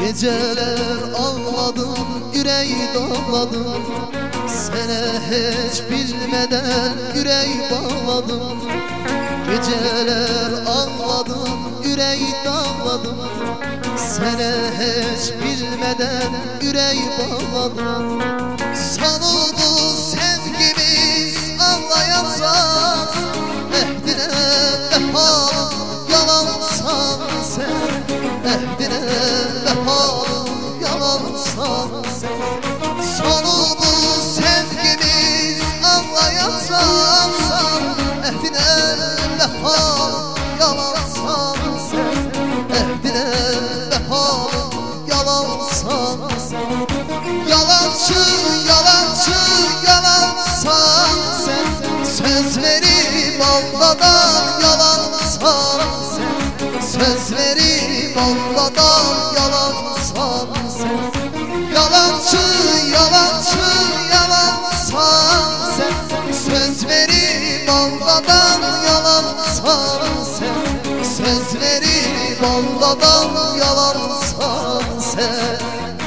Geceler ağladım, yüreği dağladım. Sene hiç bilmeden yüreği bağladım. Geceler ağladım, yüreği dağladım. Sene hiç bilmeden yüreği bağladım. Sanıldı sevgimiz ağlayacağız. Ehdine vefalım yalansan sen. Ehdine vefalım yalansan sen. Sanıldı sevgimiz ağlayacaksan. Ehdine vefalım yalansan sen. Ehdine vefalım yalansan sen. Yalancı, yalancı, yalansan sen. Sözlerim almadan yalansan sen. Sözlerim almadan yalansan sen. Yalancı, yalancı, yalansan sen. Sözlerim almadan yalansan sen. Sözlerim almadan yalansan sen.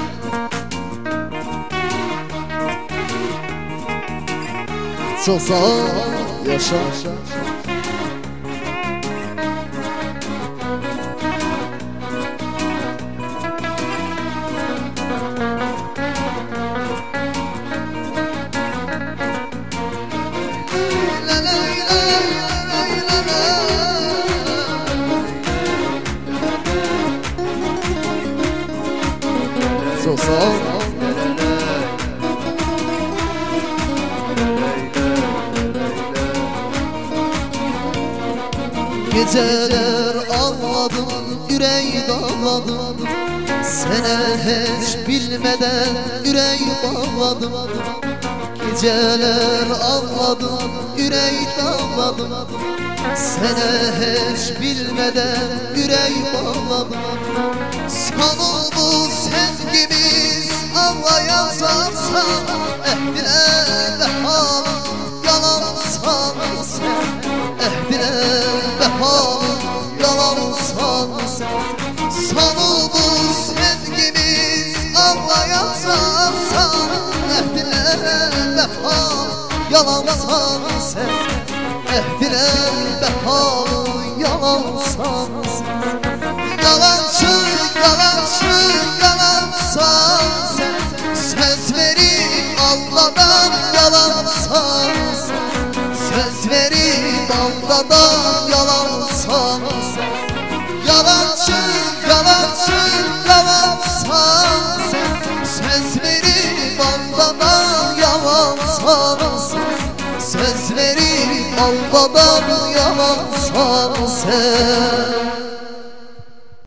Çok sağ ol, yaşa. Çok sağ ol. Geceler ağladım, yüreği dağladım. Sene hiç bilmeden yüreği bağladım. Geceler ağladım, yüreği dağladım. Sene hiç bilmeden yüreği bağladım. Sanıldı sevgimiz ağlayacaksan. Ehdine vefalım yalansan sen. Ehdine vefalım yalansan sen. Sanıldı sevgimiz ağlayacaksan. Ehdine vefalım yalansan sen. Ehdine vefalım yalansan sen. Yalancı, yalancı, yalansan sen. Sözlerim almadan yalansan sen. Sözlerim almadan yalansan sen. Yalancı, yalancı, yalansan sen. Sözlerim almadan yalansan sen. Sözlerim almadan yalansan sen.